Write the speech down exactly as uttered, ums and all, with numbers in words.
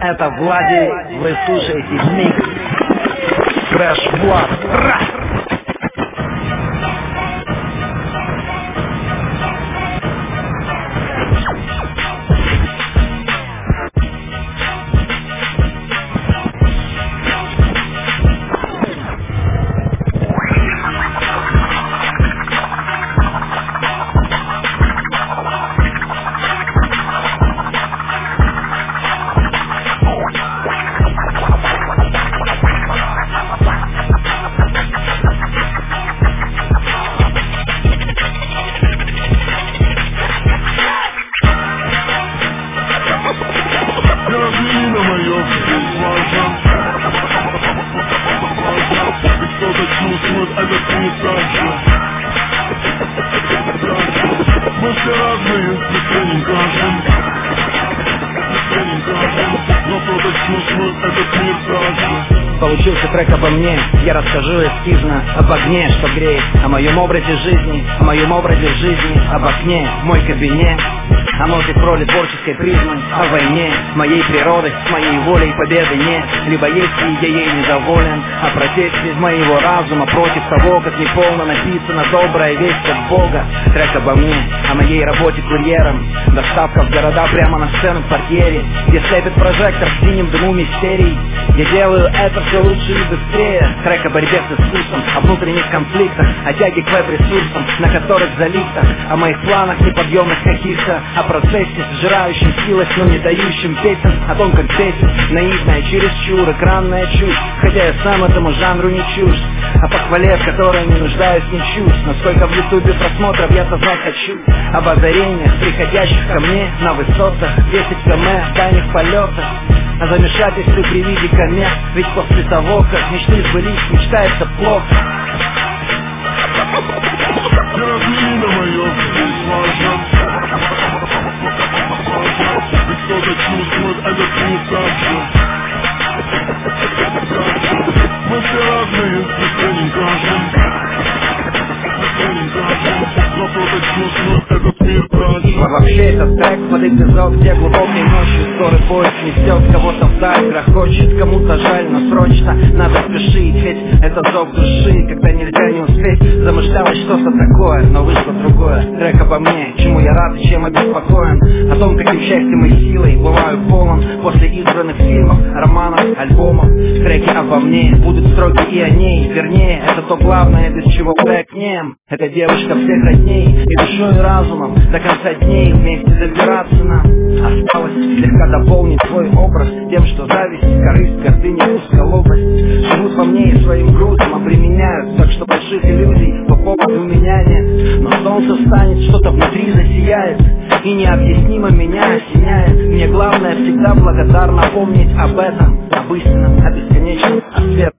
Это Влади, вы слушаете микс Fresh Blood. Получился трек обо мне, я расскажу эскизно об огне, что греет, о моем образе жизни, о моем образе жизни, об окне, мой кабинет, о ноте в роли творческой призмы, о войне, моей природы, с моей волей победы нет, либо есть и я ей недоволен, о протесте моего разума против того, как неполно написана добрая весть от Бога. Трек обо мне, о моей работе курьером, доставка в города прямо на сцену в портьере, где слепит прожектор в синем дыму мистерий. Я делаю это все лучше и быстрее. Трек о борьбе с искусством, о внутренних конфликтах, о тяге к веб-ресурсам, на которых залито, о моих планах неподъемных каких-то, о процессе, сжирающем силость, но не дающем песен, о том, как бесит наивная, чересчур экранная чушь, хотя я сам этому жанру не чужд, о похвале, в которой не нуждаюсь, не чушь, насколько в ютубе просмотров я-то знать хочу, об озарениях, приходящих ко мне на высотах, десять километров в дальних полетах, о замешательстве при виде комет, ведь после того, как мечты сбылись, мечтается плохо. Имя мое здесь важно, ведь кто-то чувствует этот мир также. Мы все разные, никто не кажем, никто не кажем, но кто-то чувствует этот мир также. Вообще этот трек под эпизод, где глубокой ночью скорый поезд несет кого-то вдаль, грохочет, кому-то жаль, но срочно надо спешить, ведь это зов души, когда нельзя не успеть. Замышлялось что-то такое, но вышло другое. Трек обо мне, чему я рад и чем обеспокоен, о том, каким счастьем и силой бываю полон после избранных фильмов, романов, альбомов. Треки обо мне будут строки и о ней, вернее, это то главное, без чего трек нем. Это девушка всех родней, и душой и разумом до конца дней вместе добираться нам. Осталось слегка дополнить свой образ тем, что зависть, корысть, гордыня, узколобость живут во мне и своим грузом обременяют, так что больших иллюзий по поводу меня нет. Но солнце встанет, что-то внутри засияет, и необъяснимо меня осеняет. Мне главное всегда благодарно помнить об этом, об истинном, о бесконечном, о светлом.